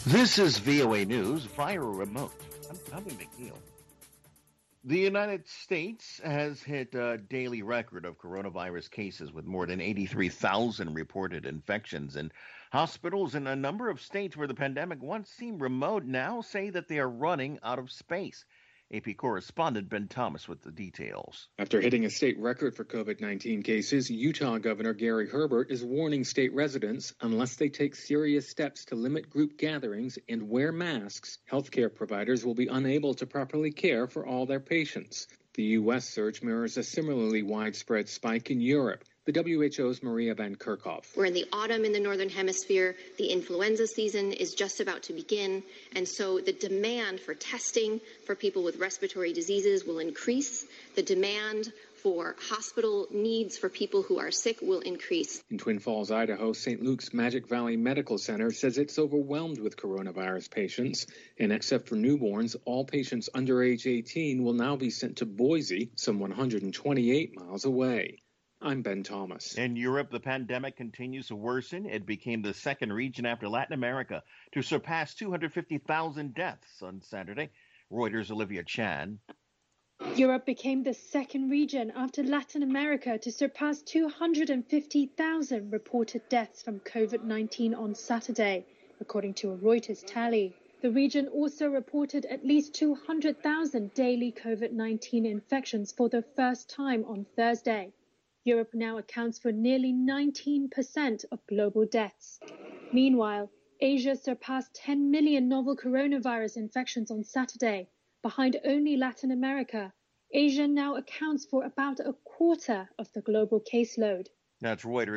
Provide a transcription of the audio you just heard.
This is VOA News via remote. I'm Tommy McNeil. The United States has hit a daily record of coronavirus cases with more than 83,000 reported infections. And hospitals in a number of states where the pandemic once seemed remote now say that they are running out of space. AP correspondent Ben Thomas with the details. After hitting a state record for COVID-19 cases, Utah Governor Gary Herbert is warning state residents unless they take serious steps to limit group gatherings and wear masks, healthcare providers will be unable to properly care for all their patients. The U.S. surge mirrors a similarly widespread spike in Europe. The WHO's Maria Van Kerkhove. We're in the autumn in the Northern Hemisphere. The influenza season is just about to begin. And so the demand for testing for people with respiratory diseases will increase. The demand for hospital needs for people who are sick will increase. In Twin Falls, Idaho, St. Luke's Magic Valley Medical Center says it's overwhelmed with coronavirus patients. And except for newborns, all patients under age 18 will now be sent to Boise, some 128 miles away. I'm Ben Thomas. In Europe, the pandemic continues to worsen. It became the second region after Latin America to surpass 250,000 deaths on Saturday. Reuters' Olivia Chan. Europe became the second region after Latin America to surpass 250,000 reported deaths from COVID-19 on Saturday, according to a Reuters tally. The region also reported at least 200,000 daily COVID-19 infections for the first time on Thursday. Europe now accounts for nearly 19% of global deaths. Meanwhile, Asia surpassed 10 million novel coronavirus infections on Saturday. Behind only Latin America, Asia now accounts for about a quarter of the global caseload. That's Reuters.